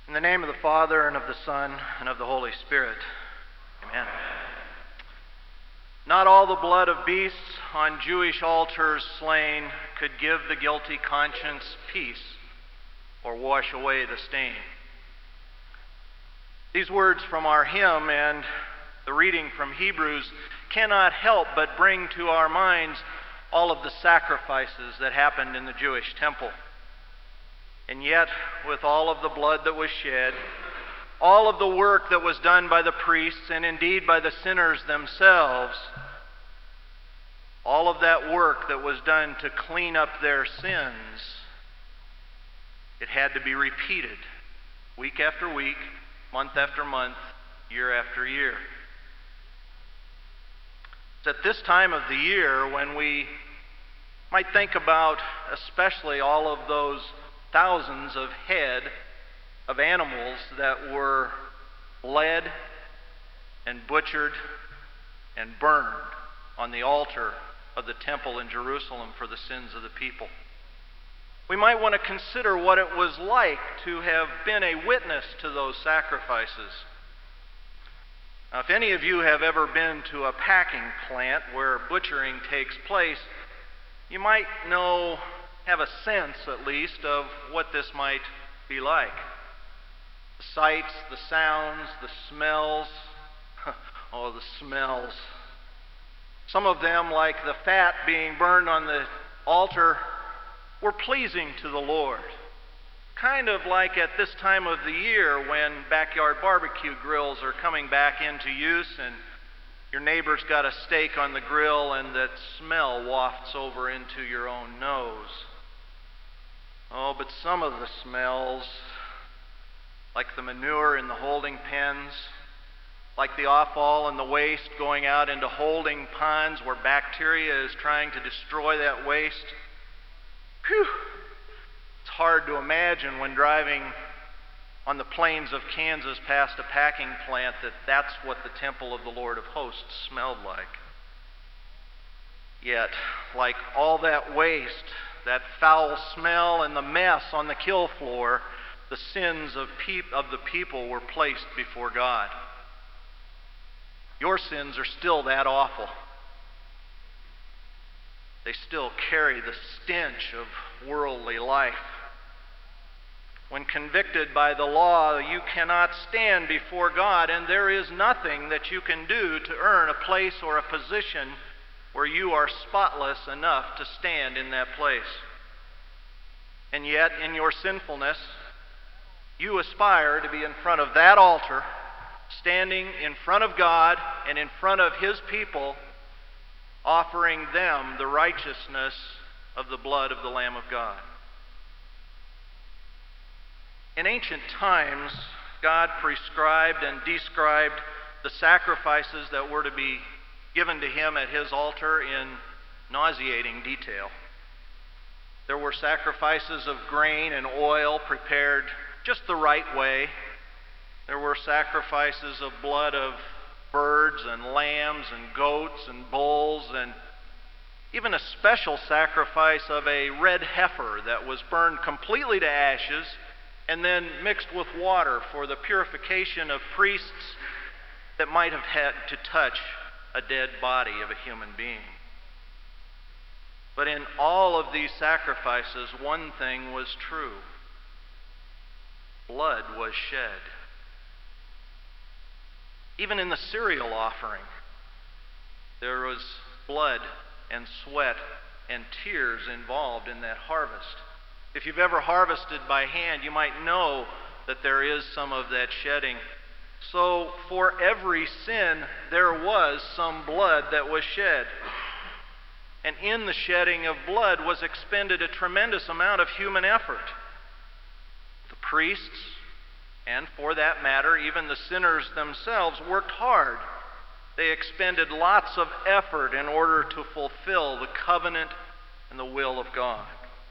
In the name of the Father, and of the Son, and of the Holy Spirit. Amen. Not all the blood of beasts on Jewish altars slain could give the guilty conscience peace or wash away the stain. These words from our hymn and the reading from Hebrews cannot help but bring to our minds all of the sacrifices that happened in the Jewish temple. And yet, with all of the blood that was shed, all of the work that was done by the priests and indeed by the sinners themselves, all of that work that was done to clean up their sins, it had to be repeated week after week, month after month, year after year. It's at this time of the year when we might think about especially all of those thousands of head of animals that were bled and butchered and burned on the altar of the temple in Jerusalem for the sins of the people. We might want to consider what it was like to have been a witness to those sacrifices. Now, if any of you have ever been to a packing plant where butchering takes place, you might have a sense, at least, of what this might be like. The sights, the sounds, the smells. Oh, the smells. Some of them, like the fat being burned on the altar, were pleasing to the Lord. Kind of like at this time of the year when backyard barbecue grills are coming back into use and your neighbor's got a steak on the grill and that smell wafts over into your own nose. Oh, but some of the smells, like the manure in the holding pens, like the offal and the waste going out into holding ponds where bacteria is trying to destroy that waste. Whew! It's hard to imagine when driving on the plains of Kansas past a packing plant that that's what the temple of the Lord of Hosts smelled like. Yet, like all that waste, that foul smell and the mess on the kill floor, the sins of the people were placed before God. Your sins are still that awful. They still carry the stench of worldly life. When convicted by the law, you cannot stand before God, and there is nothing that you can do to earn a place or a position where you are spotless enough to stand in that place. And yet, in your sinfulness, you aspire to be in front of that altar, standing in front of God and in front of His people, offering them the righteousness of the blood of the Lamb of God. In ancient times, God prescribed and described the sacrifices that were to be given to Him at His altar in nauseating detail. There were sacrifices of grain and oil prepared just the right way. There were sacrifices of blood of birds and lambs and goats and bulls, and even a special sacrifice of a red heifer that was burned completely to ashes and then mixed with water for the purification of priests that might have had to touch a dead body of a human being. But in all of these sacrifices, one thing was true. Blood was shed. Even in the cereal offering, there was blood and sweat and tears involved in that harvest. If you've ever harvested by hand, you might know that there is some of that shedding. So for every sin, there was some blood that was shed. And in the shedding of blood was expended a tremendous amount of human effort. The priests, and for that matter, even the sinners themselves, worked hard. They expended lots of effort in order to fulfill the covenant and the will of God.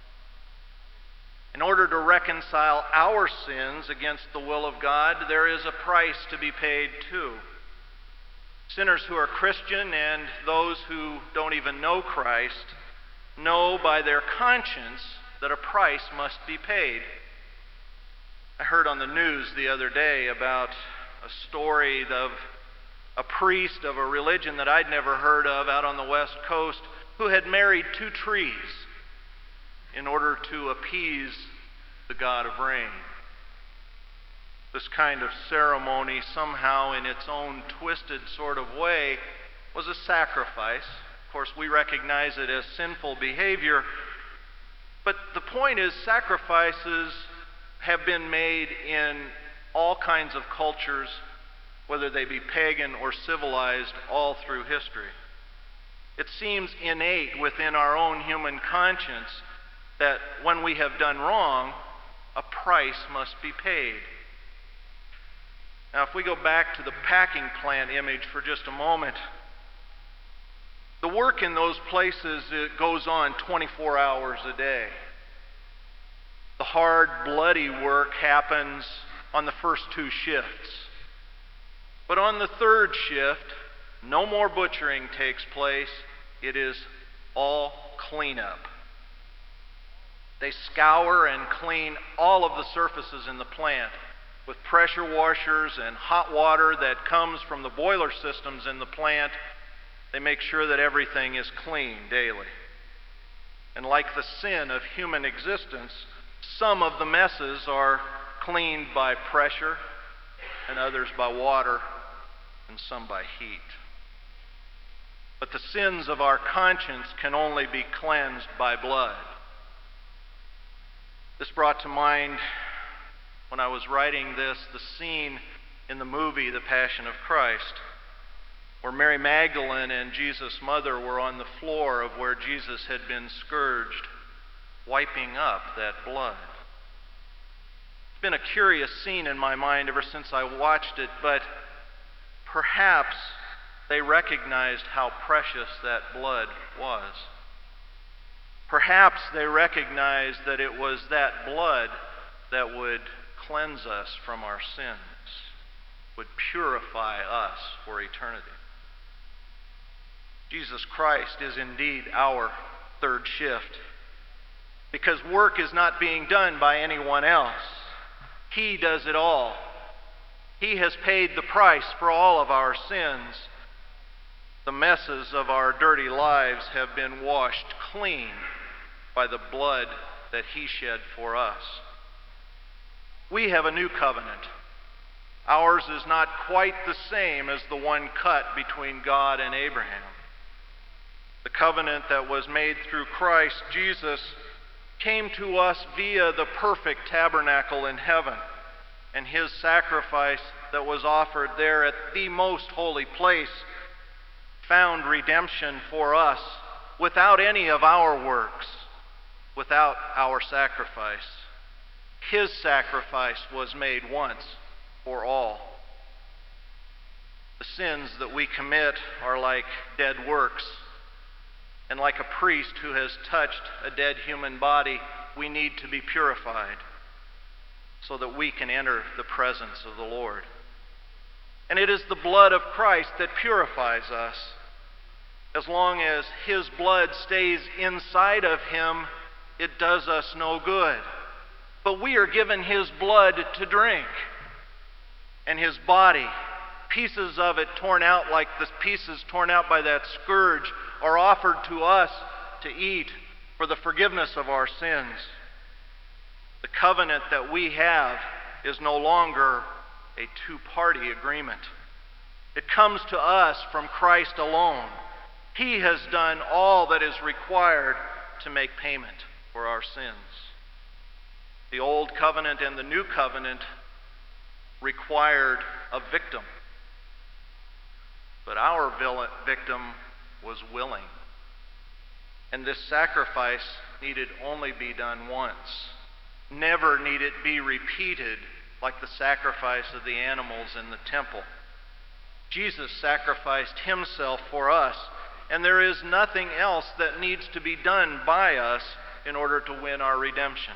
In order to reconcile our sins against the will of God, there is a price to be paid too. Sinners who are Christian and those who don't even know Christ know by their conscience that a price must be paid. I heard on the news the other day about a story of a priest of a religion that I'd never heard of out on the West Coast who had married two trees in order to appease the god of rain. This kind of ceremony, somehow in its own twisted sort of way, was a sacrifice. Of course, we recognize it as sinful behavior, but the point is, sacrifices have been made in all kinds of cultures, whether they be pagan or civilized, all through history. It seems innate within our own human conscience that when we have done wrong, a price must be paid. Now, if we go back to the packing plant image for just a moment, the work in those places, it goes on 24 hours a day. The hard, bloody work happens on the first two shifts. But on the third shift, no more butchering takes place. It is all cleanup. They scour and clean all of the surfaces in the plant with pressure washers and hot water that comes from the boiler systems in the plant. They make sure that everything is clean daily. And like the sin of human existence, some of the messes are cleaned by pressure, and others by water, and some by heat. But the sins of our conscience can only be cleansed by blood. This brought to mind, when I was writing this, the scene in the movie The Passion of Christ, where Mary Magdalene and Jesus' mother were on the floor of where Jesus had been scourged, wiping up that blood. It's been a curious scene in my mind ever since I watched it, but perhaps they recognized how precious that blood was. Perhaps they recognized that it was that blood that would cleanse us from our sins, would purify us for eternity. Jesus Christ is indeed our third shift, because work is not being done by anyone else. He does it all. He has paid the price for all of our sins. The messes of our dirty lives have been washed clean by the blood that He shed for us. We have a new covenant. Ours is not quite the same as the one cut between God and Abraham. The covenant that was made through Christ Jesus came to us via the perfect tabernacle in heaven, and His sacrifice that was offered there at the most holy place found redemption for us without any of our works, without our sacrifice. His sacrifice was made once for all. The sins that we commit are like dead works. And like a priest who has touched a dead human body, we need to be purified so that we can enter the presence of the Lord. And it is the blood of Christ that purifies us. As long as His blood stays inside of Him, it does us no good. But we are given His blood to drink. And His body, pieces of it torn out like the pieces torn out by that scourge, are offered to us to eat for the forgiveness of our sins. The covenant that we have is no longer a two-party agreement. It comes to us from Christ alone. He has done all that is required to make payment for our sins. The old covenant and the new covenant required a victim. But our victim was willing. And this sacrifice needed only be done once. Never need it be repeated like the sacrifice of the animals in the temple. Jesus sacrificed Himself for us, and there is nothing else that needs to be done by us in order to win our redemption.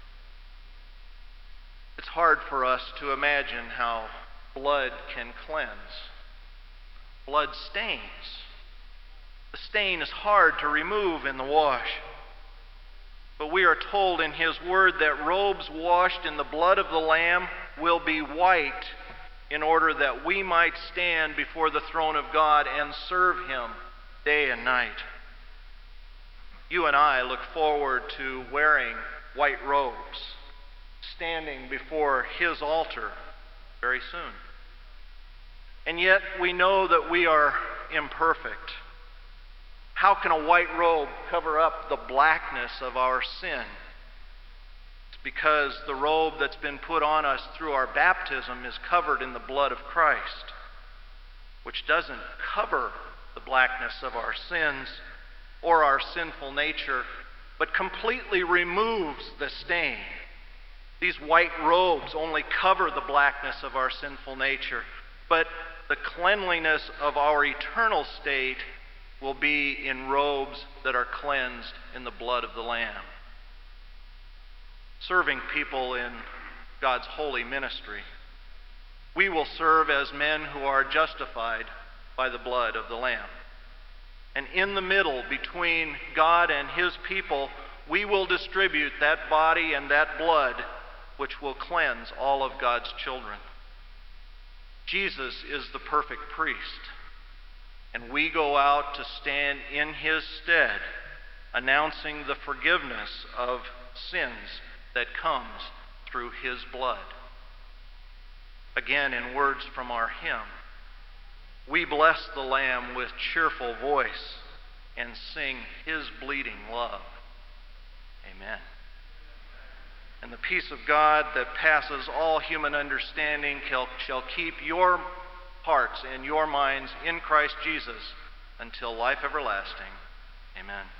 It's hard for us to imagine how blood can cleanse. Blood stains. The stain is hard to remove in the wash. But we are told in His Word that robes washed in the blood of the Lamb will be white in order that we might stand before the throne of God and serve Him day and night. You and I look forward to wearing white robes, standing before His altar very soon. And yet we know that we are imperfect. How can a white robe cover up the blackness of our sin? It's because the robe that's been put on us through our baptism is covered in the blood of Christ, which doesn't cover the blackness of our sins or our sinful nature, but completely removes the stain. These white robes only cover the blackness of our sinful nature, but the cleanliness of our eternal state will be in robes that are cleansed in the blood of the Lamb. Serving people in God's holy ministry, we will serve as men who are justified by the blood of the Lamb. And in the middle between God and His people, we will distribute that body and that blood which will cleanse all of God's children. Jesus is the perfect priest, and we go out to stand in His stead, announcing the forgiveness of sins that comes through His blood. Again, in words from our hymn, we bless the Lamb with cheerful voice and sing His bleeding love. Amen. And the peace of God that passes all human understanding shall keep your hearts and your minds in Christ Jesus until life everlasting. Amen.